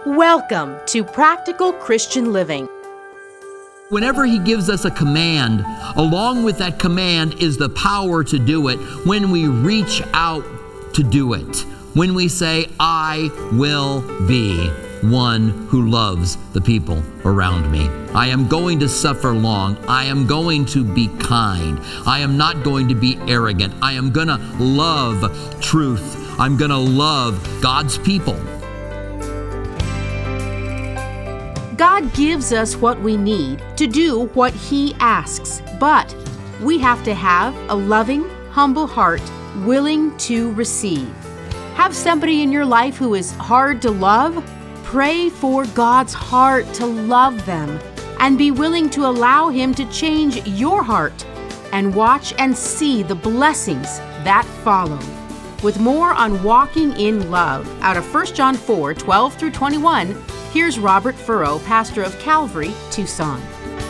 Welcome to Practical Christian Living. Whenever he gives us a command, along with that command is the power to do it when we reach out to do it. When we say, I will be one who loves the people around me. I am going to suffer long. I am going to be kind. I am not going to be arrogant. I am going to love truth. I'm going to love God's people. God gives us what we need to do what He asks, but we have to have a loving, humble heart willing to receive. Have somebody in your life who is hard to love? Pray for God's heart to love them and be willing to allow Him to change your heart and watch and see the blessings that follow. With more on walking in love out of 1 John 4, 12 through 21, here's Robert Furrow, pastor of Calvary, Tucson.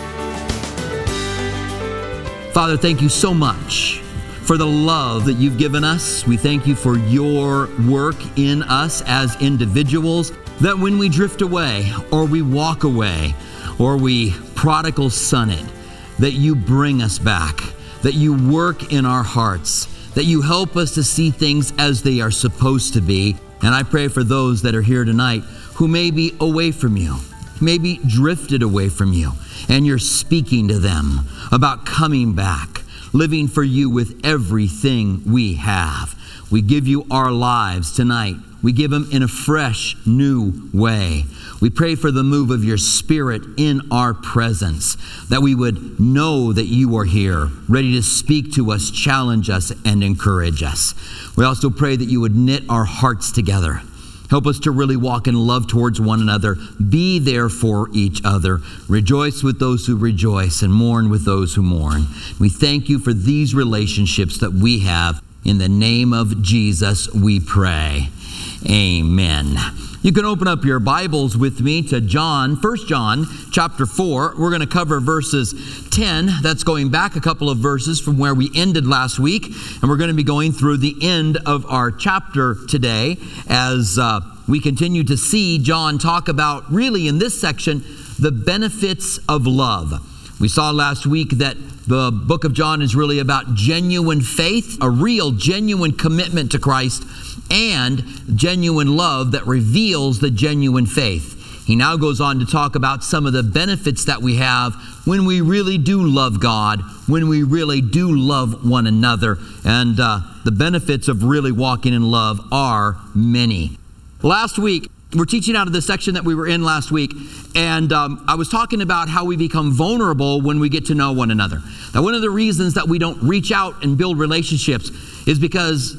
Father, thank you so much for the love that you've given us. We thank you for your work in us as individuals, that when we drift away or we walk away or we prodigal son it, that you bring us back, that you work in our hearts, that you help us to see things as they are supposed to be. And I pray for those that are here tonight who may be away from you, maybe drifted away from you, and you're speaking to them about coming back, living for you with everything we have. We give you our lives tonight. We give them in a fresh, new way. We pray for the move of your Spirit in our presence, that we would know that you are here, ready to speak to us, challenge us, and encourage us. We also pray that you would knit our hearts together. Help us to really walk in love towards one another. Be there for each other. Rejoice with those who rejoice and mourn with those who mourn. We thank you for these relationships that we have. In the name of Jesus, we pray. Amen. You can open up your Bibles with me to John, 1 John chapter 4. We're going to cover verses 10. That's going back a couple of verses from where we ended last week. And we're going to be going through the end of our chapter today as we continue to see John talk about, really in this section, the benefits of love. We saw last week that the book of John is really about genuine faith, a real, genuine commitment to Christ, and genuine love that reveals the genuine faith. He now goes on to talk about some of the benefits that we have when we really do love God, when we really do love one another. And the benefits of really walking in love are many. Last week, we're teaching out of the section that we were in last week, and I was talking about how we become vulnerable when we get to know one another. Now, one of the reasons that we don't reach out and build relationships is because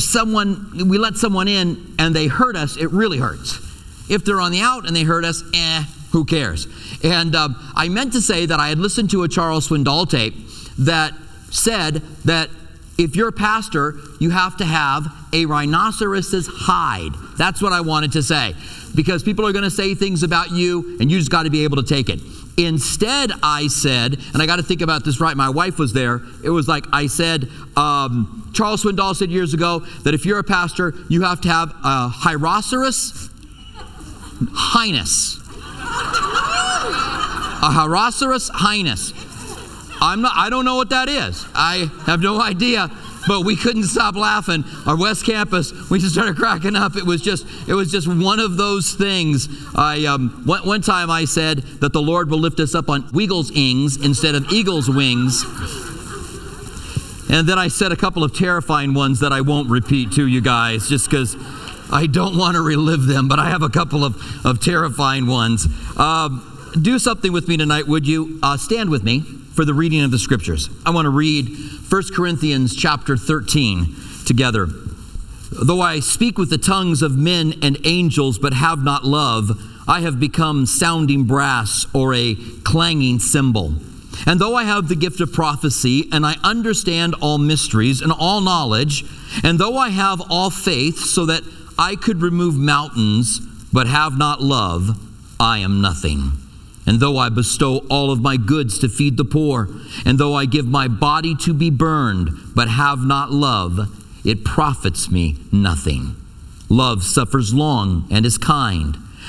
if we let someone in and they hurt us, it really hurts. If they're on the out and they hurt us, who cares? And I meant to say that I had listened to a Charles Swindoll tape that said that if you're a pastor, you have to have a rhinoceros's hide. That's what I wanted to say. Because people are going to say things about you, and you just got to be able to take it. Instead, I said, and I got to think about this right, my wife was there. It was like I said, Charles Swindoll said years ago that if you're a pastor, you have to have a rhinoceros highness. A rhinoceros highness. I don't know what that is. I have no idea, but we couldn't stop laughing. Our West Campus, we just started cracking up. It was just one of those things. One time I said that the Lord will lift us up on Weagle's ings instead of eagle's wings. And then I said a couple of terrifying ones that I won't repeat to you guys, just because I don't want to relive them, but I have a couple of terrifying ones. Do something with me tonight, would you? Stand with me for the reading of the scriptures. I want to read 1 Corinthians chapter 13 together. Though I speak with the tongues of men and angels, but have not love, I have become sounding brass or a clanging cymbal. And though I have the gift of prophecy, and I understand all mysteries and all knowledge, and though I have all faith so that I could remove mountains, but have not love, I am nothing. And though I bestow all of my goods to feed the poor, and though I give my body to be burned, but have not love, it profits me nothing. Love suffers long and is kind.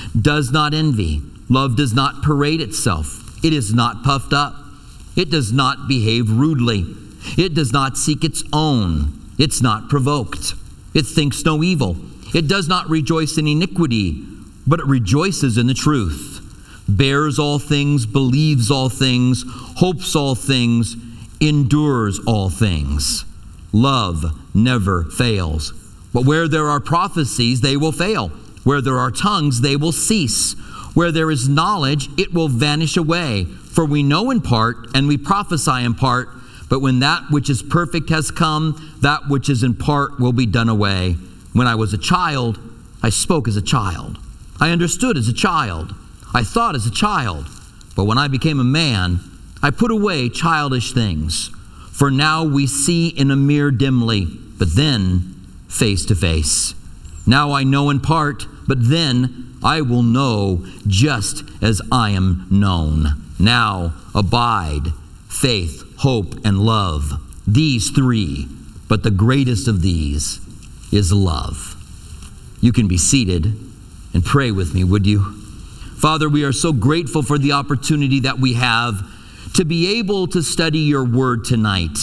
does not envy. Love does not parade itself. It is not puffed up. It does not behave rudely. It does not seek its own. It's not provoked. It thinks no evil. It does not rejoice in iniquity, but it rejoices in the truth. Bears all things, believes all things, hopes all things, endures all things. Love never fails. But where there are prophecies, they will fail. Where there are tongues, they will cease. Where there is knowledge, it will vanish away. For we know in part, and we prophesy in part, but when that which is perfect has come, that which is in part will be done away. When I was a child, I spoke as a child. I understood as a child. I thought as a child. But when I became a man, I put away childish things. For now we see in a mirror dimly, but then face to face. Now I know in part, but then I will know just as I am known. Now abide faith, hope, and love. These three, but the greatest of these is love. You can be seated and pray with me, would you? Father, we are so grateful for the opportunity that we have to be able to study your word tonight.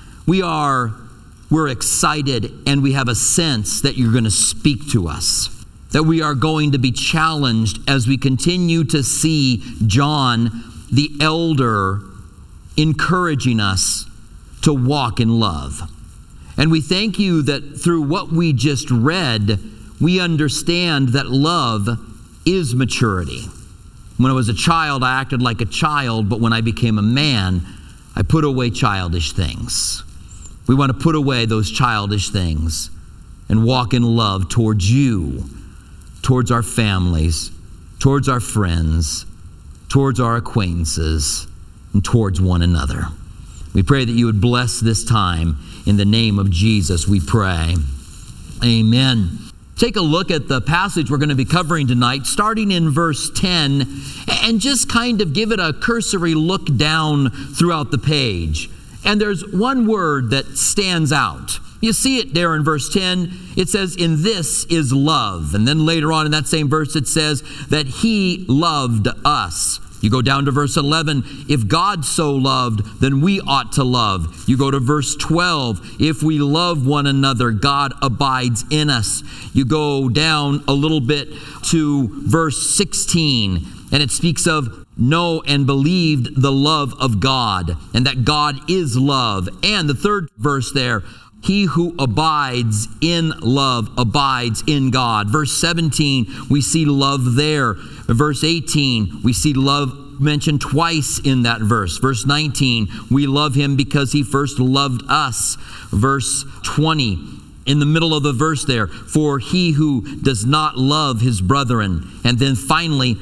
We're excited, and we have a sense that you're going to speak to us, that we are going to be challenged as we continue to see John, the elder, encouraging us to walk in love. And we thank you that through what we just read, we understand that love is maturity. When I was a child, I acted like a child, but when I became a man, I put away childish things. We want to put away those childish things and walk in love towards you, towards our families, towards our friends, towards our acquaintances, and towards one another. We pray that you would bless this time. In the name of Jesus, we pray. Amen. Take a look at the passage we're going to be covering tonight, starting in verse 10, and just kind of give it a cursory look down throughout the page. And there's one word that stands out. You see it there in verse 10. It says, "In this is love." And then later on in that same verse, it says that he loved us. You go down to verse 11, if God so loved, then we ought to love. You go to verse 12, if we love one another, God abides in us. You go down a little bit to verse 16, and it speaks of know and believed the love of God, and that God is love. And the third verse there, he who abides in love abides in God. Verse 17, we see love there. Verse 18, we see love mentioned twice in that verse. Verse 19, we love him because he first loved us. Verse 20, in the middle of the verse there, for he who does not love his brethren. And then finally,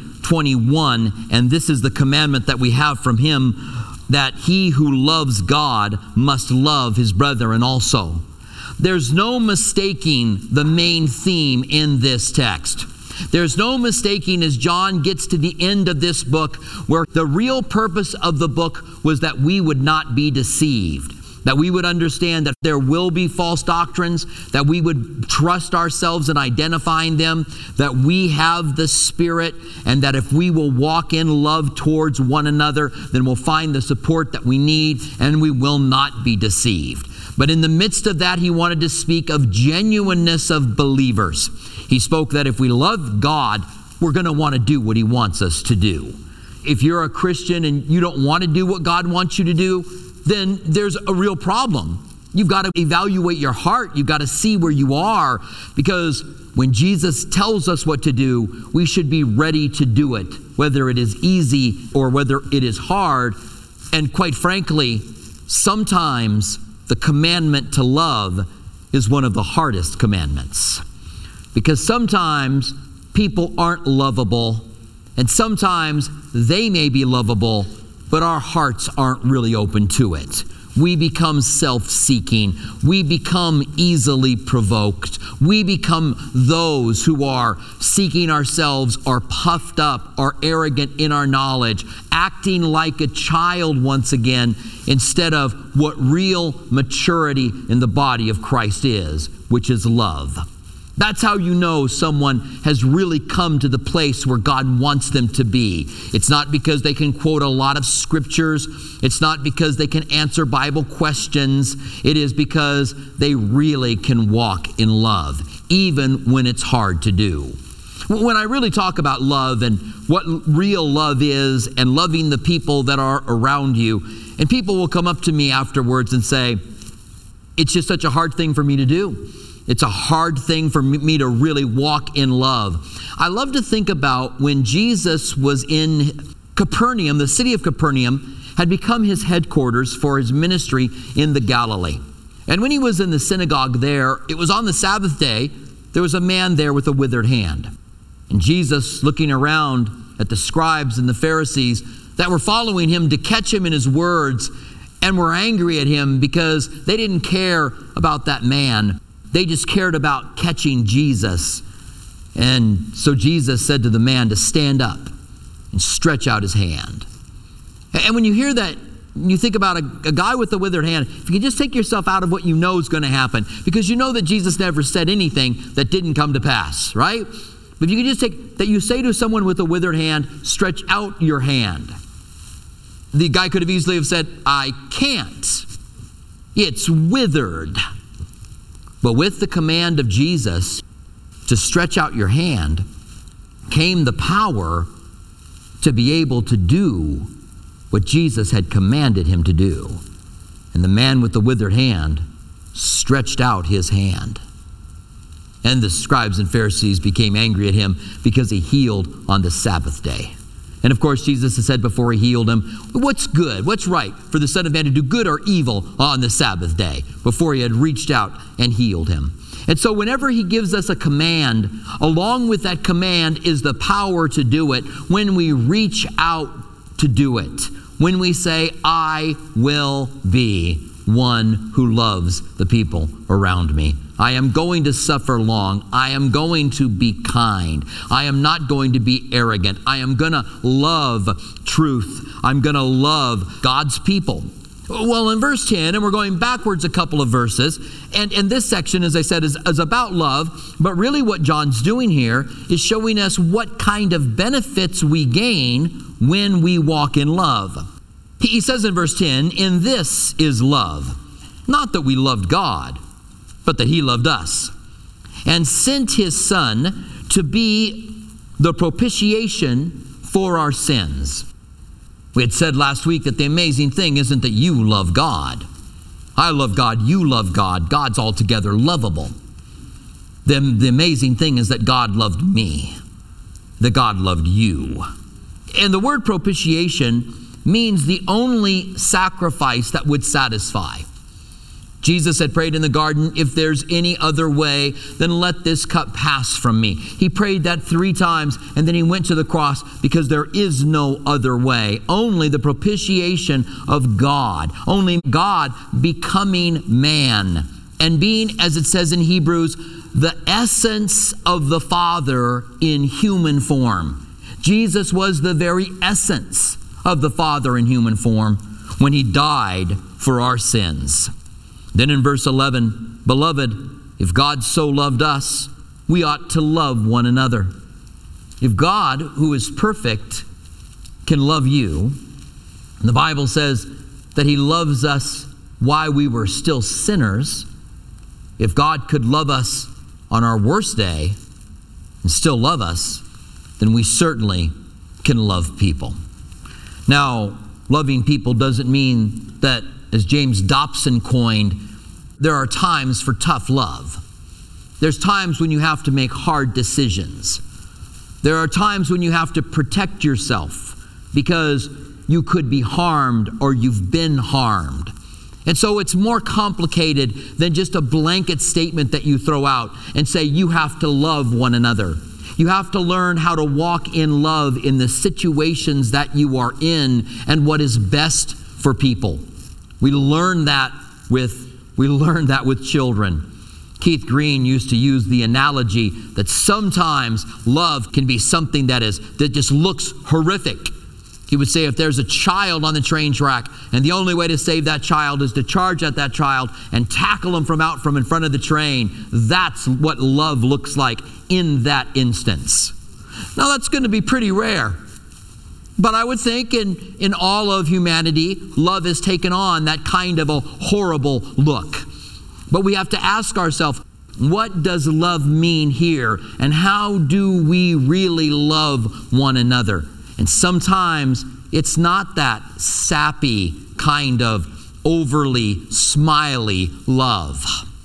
21, and this is the commandment that we have from him, that he who loves God must love his brethren also. There's no mistaking the main theme in this text. There's no mistaking as John gets to the end of this book where the real purpose of the book was that we would not be deceived, that we would understand that there will be false doctrines, that we would trust ourselves in identifying them, that we have the Spirit, and that if we will walk in love towards one another, then we'll find the support that we need and we will not be deceived. But in the midst of that, he wanted to speak of genuineness of believers. He spoke that if we love God, we're going to want to do what he wants us to do. If you're a Christian and you don't want to do what God wants you to do, then there's a real problem. You've got to evaluate your heart. You've got to see where you are, because when Jesus tells us what to do, we should be ready to do it, whether it is easy or whether it is hard. And quite frankly, sometimes the commandment to love is one of the hardest commandments, because sometimes people aren't lovable, and sometimes they may be lovable, but our hearts aren't really open to it. We become self-seeking. We become easily provoked. We become those who are seeking ourselves, are puffed up, are arrogant in our knowledge, acting like a child once again, instead of what real maturity in the body of Christ is, which is love. That's how you know someone has really come to the place where God wants them to be. It's not because they can quote a lot of scriptures. It's not because they can answer Bible questions. It is because they really can walk in love, even when it's hard to do. When I really talk about love and what real love is and loving the people that are around you, and people will come up to me afterwards and say, it's just such a hard thing for me to do. It's a hard thing for me to really walk in love. I love to think about when Jesus was in Capernaum. The city of Capernaum had become his headquarters for his ministry in the Galilee. And when he was in the synagogue there, it was on the Sabbath day, there was a man there with a withered hand. And Jesus, looking around at the scribes and the Pharisees that were following him to catch him in his words and were angry at him because they didn't care about that man. They just cared about catching Jesus. And so Jesus said to the man to stand up and stretch out his hand. And when you hear that, you think about a guy with a withered hand, if you can just take yourself out of what you know is going to happen, because you know that Jesus never said anything that didn't come to pass, right? But if you can just take that, you say to someone with a withered hand, stretch out your hand. The guy could have easily have said, I can't. It's withered. But with the command of Jesus to stretch out your hand came the power to be able to do what Jesus had commanded him to do. And the man with the withered hand stretched out his hand. And the scribes and Pharisees became angry at him because he healed on the Sabbath day. And of course, Jesus has said before he healed him, what's good, what's right for the Son of Man to do, good or evil on the Sabbath day, before he had reached out and healed him. And so whenever he gives us a command, along with that command is the power to do it when we reach out to do it. When we say, I will be one who loves the people around me. I am going to suffer long. I am going to be kind. I am not going to be arrogant. I am going to love truth. I'm going to love God's people. Well, in verse 10, and we're going backwards a couple of verses, and this section, as I said, is about love, but really what John's doing here is showing us what kind of benefits we gain when we walk in love. He says in verse 10, in this is love, not that we loved God, but that he loved us and sent his Son to be the propitiation for our sins. We had said last week that the amazing thing isn't that you love God. I love God, you love God. God's altogether lovable. The amazing thing is that God loved me, that God loved you. And the word propitiation means the only sacrifice that would satisfy. Jesus had prayed in the garden, if there's any other way, then let this cup pass from me. He prayed that 3 times, and then he went to the cross because there is no other way. Only the propitiation of God. Only God becoming man and being, as it says in Hebrews, the essence of the Father in human form. Jesus was the very essence of the Father in human form when he died for our sins. Then in verse 11, beloved, if God so loved us, we ought to love one another. If God, who is perfect, can love you, and the Bible says that he loves us while we were still sinners, if God could love us on our worst day and still love us, then we certainly can love people. Now, loving people doesn't mean that, as James Dobson coined, there are times for tough love. There's times when you have to make hard decisions. There are times when you have to protect yourself because you could be harmed or you've been harmed. And so it's more complicated than just a blanket statement that you throw out and say you have to love one another. You have to learn how to walk in love in the situations that you are in and what is best for people. We learn that with children. Keith Green used to use the analogy that sometimes love can be something that just looks horrific. He would say if there's a child on the train track and the only way to save that child is to charge at that child and tackle him from in front of the train, that's what love looks like in that instance. Now that's going to be pretty rare. But I would think in all of humanity, love has taken on that kind of a horrible look. But we have to ask ourselves, what does love mean here? And how do we really love one another? And sometimes it's not that sappy kind of overly smiley love.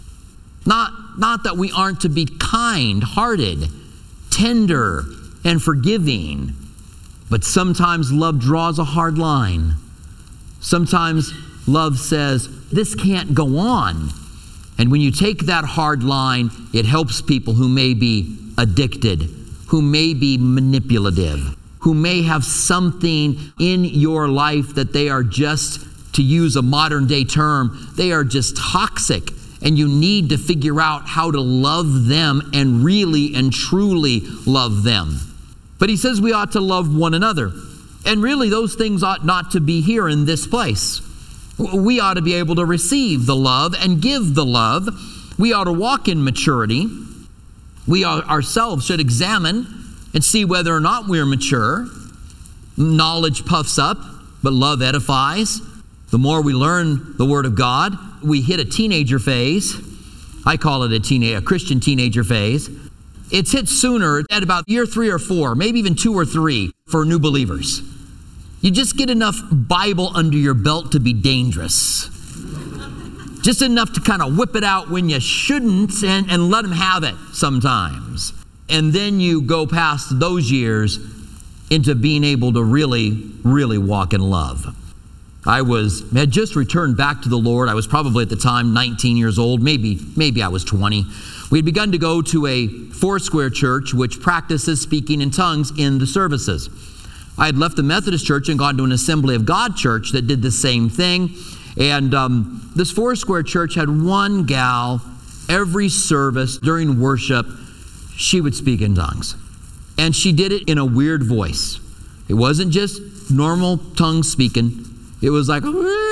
Not that we aren't to be kind-hearted, tender, and forgiving. But sometimes love draws a hard line. Sometimes love says, this can't go on. And when you take that hard line, it helps people who may be addicted, who may be manipulative, who may have something in your life that they are just, to use a modern day term, they are just toxic. And you need to figure out how to love them and really and truly love them. But he says we ought to love one another. And really those things ought not to be here in this place. We ought to be able to receive the love and give the love. We ought to walk in maturity. We ourselves should examine and see whether or not we're mature. Knowledge puffs up, but love edifies. The more we learn the Word of God, we hit a teenager phase. I call it a Christian teenager phase. It's hit sooner at about year 3 or 4, maybe even 2 or 3 for new believers. You just get enough Bible under your belt to be dangerous. Just enough to kind of whip it out when you shouldn't and let them have it sometimes. And then you go past those years into being able to really, really walk in love. I had just returned back to the Lord. I was probably at the time 19 years old, maybe I was 20. We had begun to go to a Foursquare church which practices speaking in tongues in the services. I had left the Methodist church and gone to an Assembly of God church that did the same thing. And this Foursquare church had one gal, every service during worship, she would speak in tongues. And she did it in a weird voice. It wasn't just normal tongue speaking. It was like, and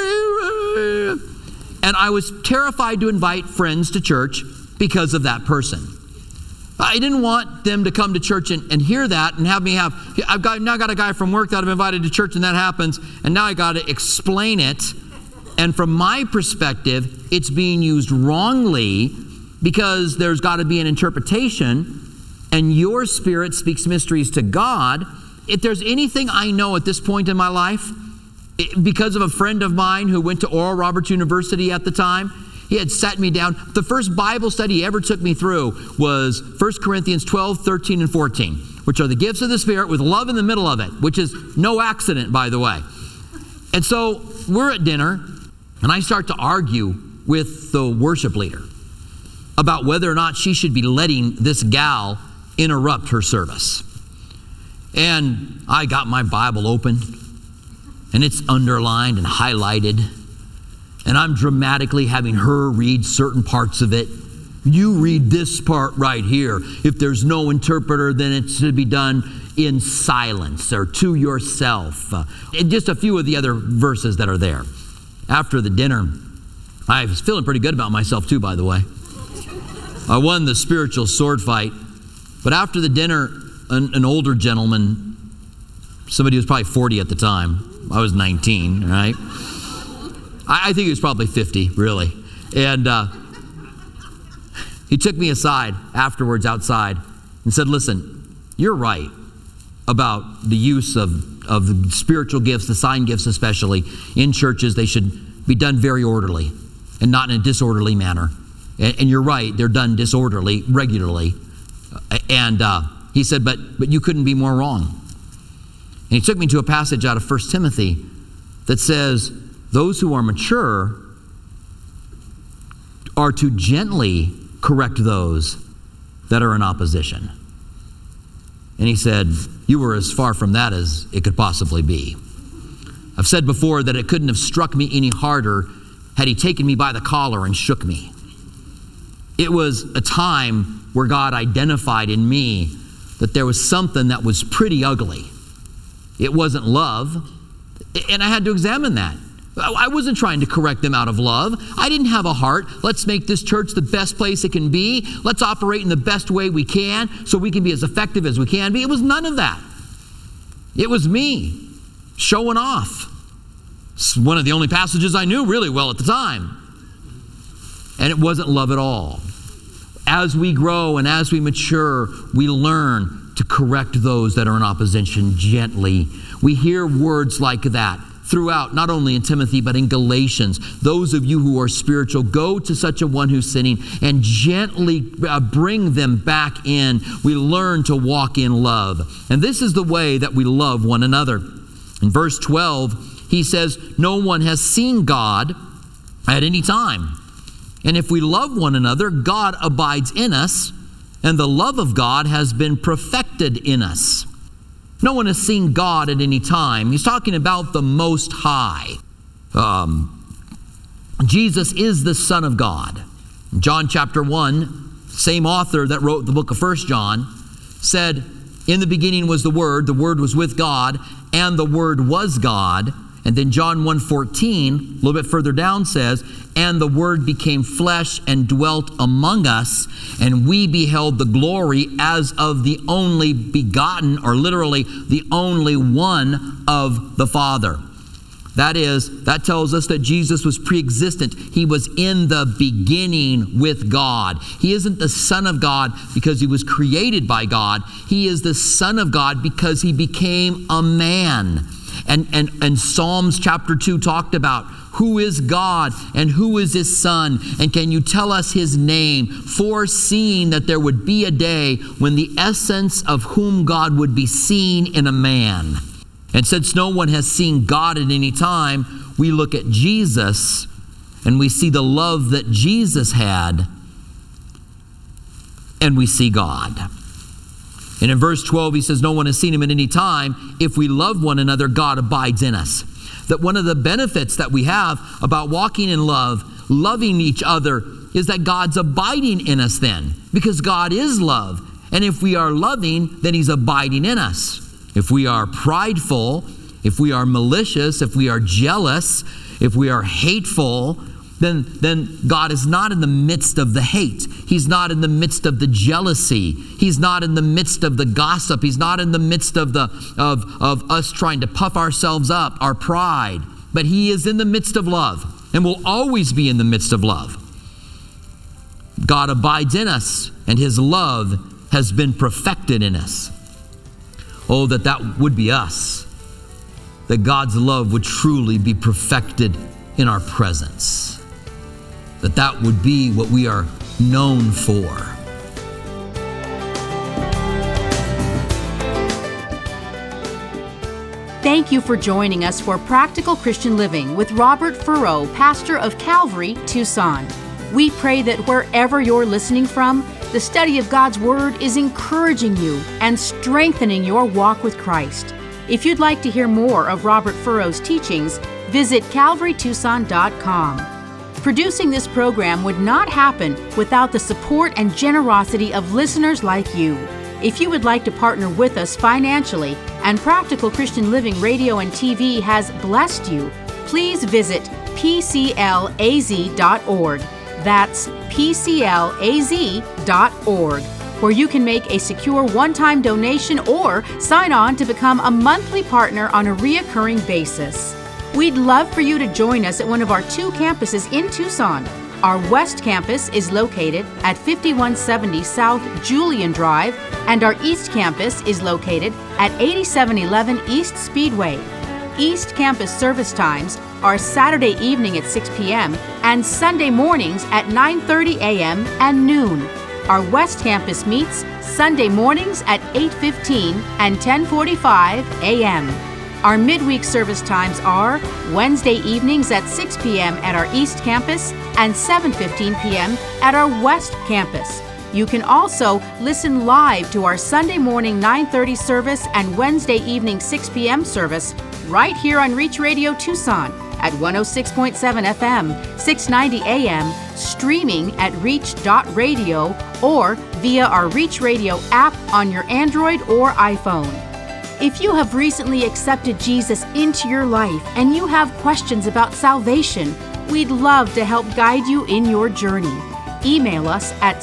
I was terrified to invite friends to church because of that person. I didn't want them to come to church and hear that and have me I've now got a guy from work that I've invited to church and that happens, and now I got to explain it. And from my perspective, it's being used wrongly because there's got to be an interpretation, and your spirit speaks mysteries to God. If there's anything I know at this point in my life, because of a friend of mine who went to Oral Roberts University at the time, he had sat me down. The first Bible study he ever took me through was 1 Corinthians 12, 13, and 14, which are the gifts of the Spirit with love in the middle of it, which is no accident, by the way. And so we're at dinner, and I start to argue with the worship leader about whether or not she should be letting this gal interrupt her service. And I got my Bible open, and it's underlined and highlighted. And I'm dramatically having her read certain parts of it. You read this part right here. If there's no interpreter, then it should be done in silence or to yourself. And just a few of the other verses that are there. After the dinner, I was feeling pretty good about myself too, by the way. I won the spiritual sword fight. But after the dinner, an older gentleman, somebody who was probably 40 at the time, I was 19, right? I think he was probably 50, really. And he took me aside afterwards outside and said, listen, you're right about the use of the spiritual gifts, the sign gifts especially, in churches. They should be done very orderly and not in a disorderly manner. And you're right, they're done disorderly regularly. And he said, but you couldn't be more wrong. And he took me to a passage out of 1 Timothy that says, those who are mature are to gently correct those that are in opposition. And he said, you were as far from that as it could possibly be. I've said before that it couldn't have struck me any harder had he taken me by the collar and shook me. It was a time where God identified in me that there was something that was pretty ugly it wasn't love. And I had to examine that. I wasn't trying to correct them out of love. I didn't have a heart. Let's make this church the best place it can be. Let's operate in the best way we can so we can be as effective as we can be. It was none of that. It was me showing off. It's one of the only passages I knew really well at the time. And it wasn't love at all. As we grow and as we mature, we learn to correct those that are in opposition gently. We hear words like that throughout, not only in Timothy, but in Galatians. Those of you who are spiritual, go to such a one who's sinning and gently bring them back in. We learn to walk in love. And this is the way that we love one another. In verse 12, he says, no one has seen God at any time. And if we love one another, God abides in us, and the love of God has been perfected in us. No one has seen God at any time. He's talking about the Most High. Jesus is the Son of God. In John chapter 1, same author that wrote the book of 1 John, said, in the beginning was the Word was with God, and the Word was God. And then John 1:14, a little bit further down says, and the Word became flesh and dwelt among us, and we beheld the glory as of the only begotten, or literally the only one of the Father. That tells us that Jesus was pre-existent. He was in the beginning with God. He isn't the Son of God because he was created by God. He is the Son of God because he became a man. And Psalms chapter 2 talked about who is God and who is his Son, and can you tell us his name, foreseeing that there would be a day when the essence of whom God would be seen in a man. And since no one has seen God at any time, we look at Jesus and we see the love that Jesus had, and we see God. And in verse 12, he says, no one has seen him at any time. If we love one another, God abides in us. That one of the benefits that we have about walking in love, loving each other, is that God's abiding in us then. Because God is love. And if we are loving, then he's abiding in us. If we are prideful, if we are malicious, if we are jealous, if we are hateful, then God is not in the midst of the hate. He's not in the midst of the jealousy. He's not in the midst of the gossip. He's not in the midst of us trying to puff ourselves up, our pride. But he is in the midst of love and will always be in the midst of love. God abides in us, and his love has been perfected in us. Oh, that would be us. That God's love would truly be perfected in our presence. That would be what we are known for. Thank you for joining us for Practical Christian Living with Robert Furrow, pastor of Calvary, Tucson. We pray that wherever you're listening from, the study of God's Word is encouraging you and strengthening your walk with Christ. If you'd like to hear more of Robert Furrow's teachings, visit calvarytucson.com. Producing this program would not happen without the support and generosity of listeners like you. If you would like to partner with us financially and Practical Christian Living Radio and TV has blessed you, please visit pclaz.org. That's pclaz.org, where you can make a secure one-time donation or sign on to become a monthly partner on a reoccurring basis. We'd love for you to join us at one of our 2 campuses in Tucson. Our West Campus is located at 5170 South Julian Drive, and our East Campus is located at 8711 East Speedway. East Campus service times are Saturday evening at 6 p.m. and Sunday mornings at 9:30 a.m. and noon. Our West Campus meets Sunday mornings at 8:15 and 10:45 a.m. Our midweek service times are Wednesday evenings at 6 p.m. at our East Campus and 7:15 p.m. at our West Campus. You can also listen live to our Sunday morning 9:30 service and Wednesday evening 6 p.m. service right here on Reach Radio Tucson at 106.7 FM, 690 AM, streaming at reach.radio or via our Reach Radio app on your Android or iPhone. If you have recently accepted Jesus into your life and you have questions about salvation, we'd love to help guide you in your journey. Email us at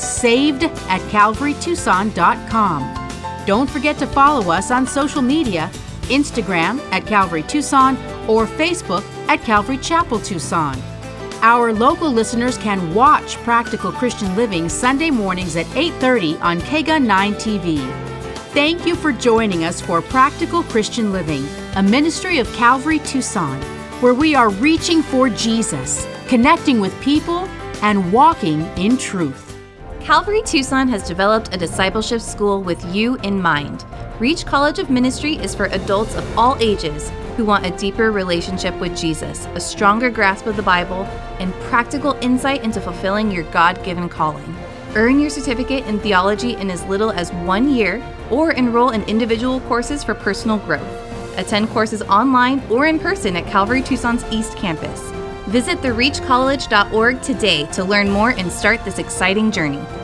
saved@calvarytucson.com. Don't forget to follow us on social media, Instagram at Calvary Tucson or Facebook at Calvary Chapel Tucson. Our local listeners can watch Practical Christian Living Sunday mornings at 8:30 on KGUN 9 TV. Thank you for joining us for Practical Christian Living, a ministry of Calvary Tucson, where we are reaching for Jesus, connecting with people, and walking in truth. Calvary Tucson has developed a discipleship school with you in mind. Reach College of Ministry is for adults of all ages who want a deeper relationship with Jesus, a stronger grasp of the Bible, and practical insight into fulfilling your God-given calling. Earn your certificate in theology in as little as 1 year, or enroll in individual courses for personal growth. Attend courses online or in person at Calvary Tucson's East Campus. Visit thereachcollege.org today to learn more and start this exciting journey.